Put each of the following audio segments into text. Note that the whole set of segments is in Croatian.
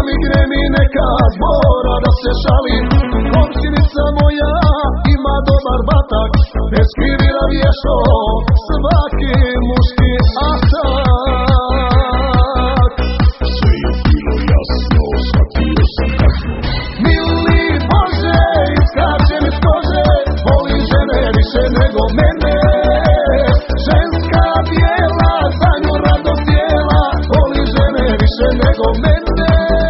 migne mi nekad mora da se šalim. Komšinica moja ima dobar batak, bez krivila vješo svaki muški atak. Sve je bilo jasno, shvatio sam kasno. Mili Bože, iskačem iz kože, volim žene više nego mene. Ženska bijela, za nju radost dijela, volim žene više nego mene.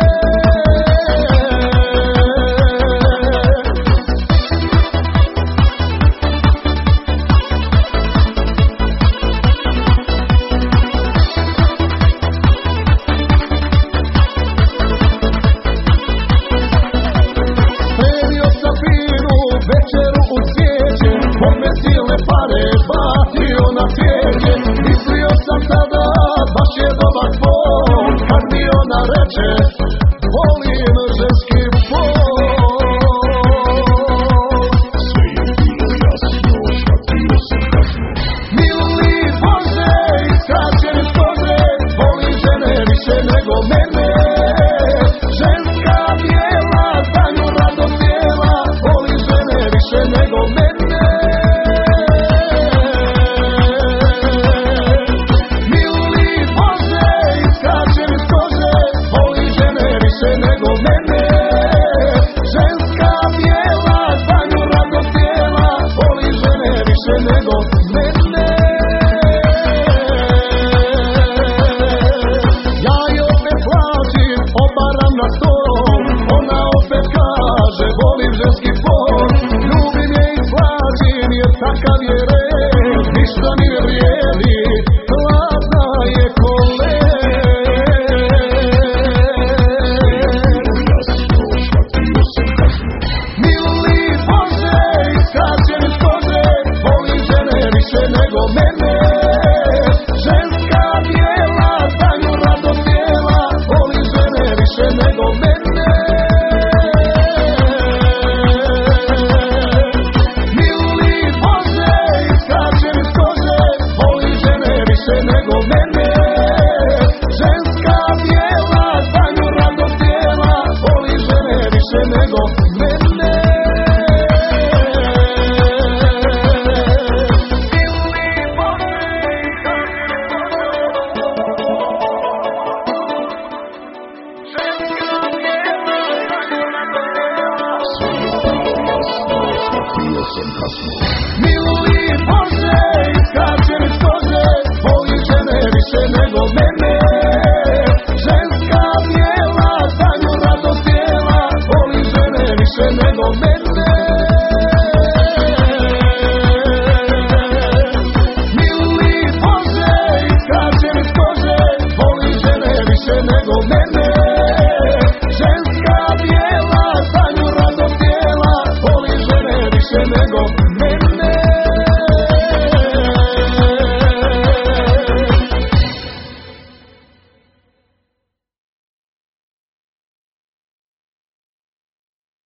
Večeru u cvijeće, od me silne pare batio na svijeće. Mislio sam tada, baš je dobar tvoj, kad mi ona reče, volim ženski pol. Sve je bilo jasno, shvatio sam kasno. Mili Bože, iskačem iz kože, volim žene više nego mene. Ženska bijela, za nju radost dijela, volim žene više nego mene. Mili Bože, iskačem iz kože, volim žene više nego mene. Ženska bijela, za nju radost dijela, volim žene više nego mene. Ja je opet plaćim, obaram na stol, ona opet kaže, volim ženski pol. Ljubim je i slažim, jer takav je red, ništa mi ne vrijedi, hladna je ko led. Jasno, shvatio sam kasno. Mili Bože, iskačem iz kože, volim žene više nego mene. Ženska bijela, za nju radost dijela, volim žene više nego mene. Mili Bože, iskačem iz kože, volim žene više nego mene. Ženska bijela, za nju radost dijela, volim žene više nego mene. Shvatio sam kasno. Mili Bože, iskačem iz kože, volim žene više nego mene. Ženska bijela, za nju radost dijela, volim žene više nego mene. Mili Bože, iskačem iz kože, volim žene više nego mene.